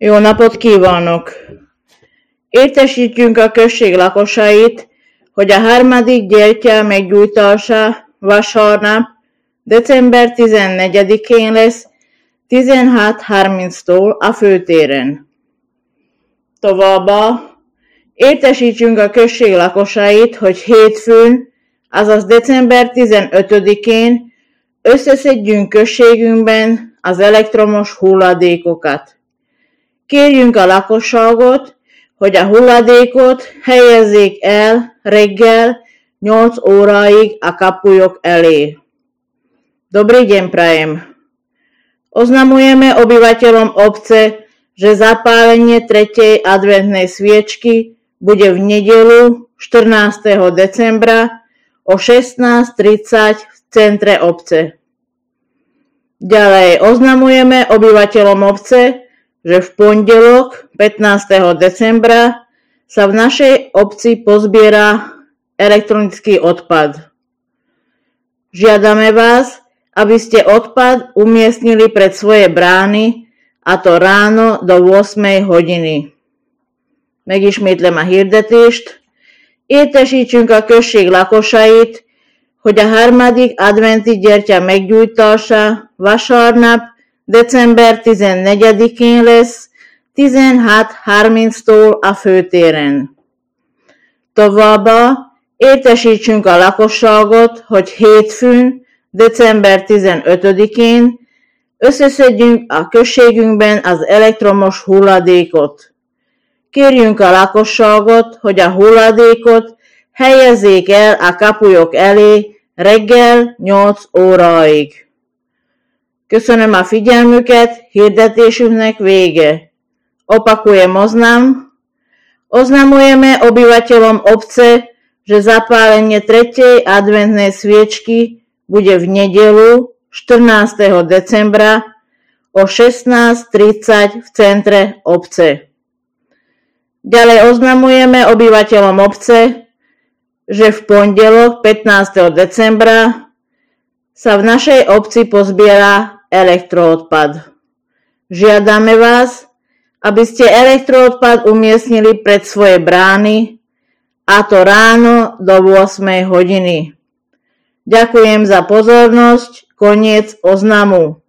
Jó napot kívánok! Értesítjük a község lakosait, hogy a harmadik gyertya meggyújtása vasárnap, december 14-én lesz 16:30-tól a főtéren. Továbbá értesítjük a község lakosait, hogy hétfőn, azaz december 15-én összeszedjünk községünkben az elektromos hulladékokat. Kérjünk a lakosságot, hogy a hulladékot helyezzék el reggel 8 óráig a kapujok elé. Dobrý deň prajem. Oznamujeme obyvateľom obce, že zapálenie 3. adventnej sviečky bude v nedeľu 14. decembra o 16:30 v centre obce. Ďalej oznamujeme obyvateľom obce, že v pondelok 15. decembra sa v našej obci pozbiera elektronický odpad. Žiadame vás, aby ste odpad umiestnili pred svoje brány, a to ráno do 8 hodiny. Megismétlem a hirdetést. Értesítsünk a község lakosait, hogy a harmadik adventi gyertya meggyújtása vasárnap, december 14-én lesz 16:30-tól a főtéren. Továbbá értesítsünk a lakosságot, hogy hétfőn, december 15-én összeszedjünk a községünkben az elektromos hulladékot. Kérjünk a lakosságot, hogy a hulladékot helyezzék el a kapujok elé reggel 8 óráig. Köszönöm a figyelmüket, hirdetésünknek vége. Opakujem oznamujeme obyvateľom obce, že zapálenie 3. adventnej sviečky bude v nedeľu 14. decembra o 16:30 v centre obce. Ďalej oznamujeme obyvateľom obce, že v pondelok 15. decembra sa v našej obci pozbiera elektroodpad. Žiadame vás, aby ste elektroodpad umiestnili pred svoje brány, a to ráno do 8 hodiny. Ďakujem za pozornosť, koniec oznamu.